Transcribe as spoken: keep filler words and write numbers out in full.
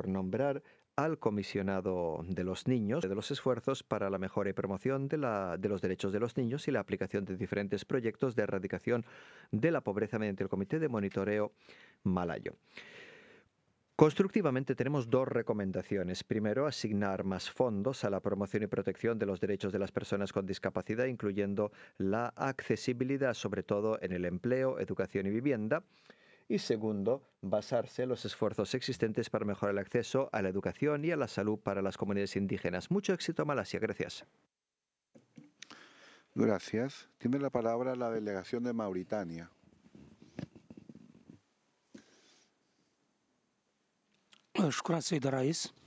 nombrar al comisionado de los niños, de los esfuerzos para la mejora y promoción de, la, de los derechos de los niños y la aplicación de diferentes proyectos de erradicación de la pobreza mediante el Comité de Monitoreo Malayo. Constructivamente tenemos dos recomendaciones. Primero, asignar más fondos a la promoción y protección de los derechos de las personas con discapacidad, incluyendo la accesibilidad, sobre todo en el empleo, educación y vivienda. Y segundo, basarse en los esfuerzos existentes para mejorar el acceso a la educación y a la salud para las comunidades indígenas. Mucho éxito, Malasia. Gracias. Gracias. Tiene la palabra la delegación de Mauritania. شكرا سيد الرئيس